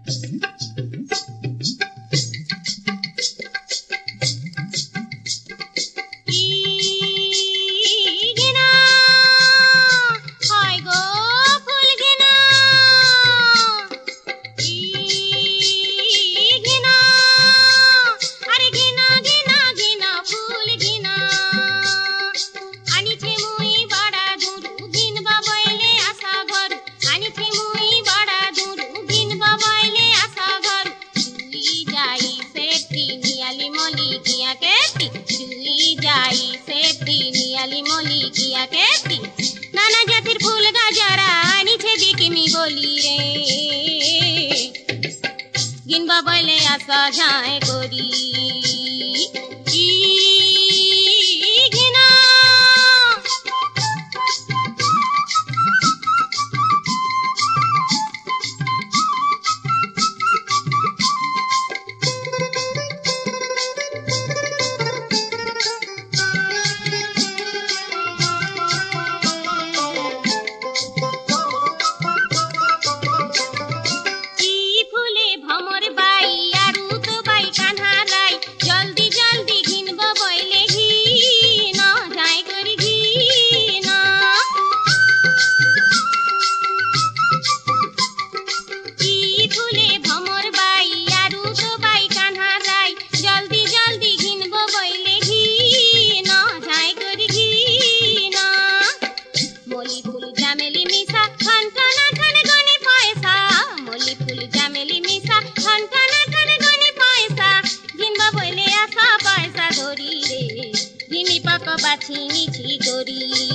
नाना जातिर फूल गाजरा आनी छे दिकिमी बोली रे गिनबा बैले आशा जाए कोरी बाछिनी छी गोरी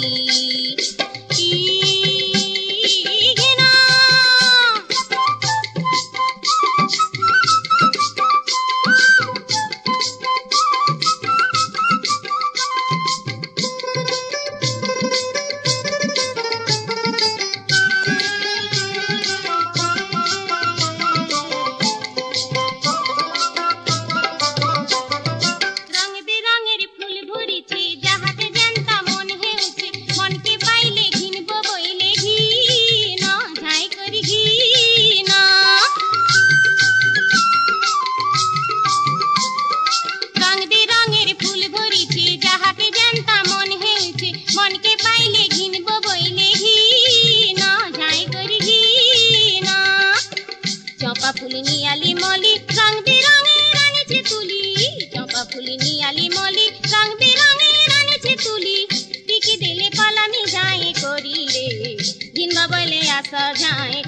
चंपा फूलनी आली मौली रंग बिरंगे रानी छे तुली चंपा फूलनी आली मौली रंग बिरंगे रानी छे तुली टिकी देले पाला में जाए कोरी रे गिनबा बैले आशा जाए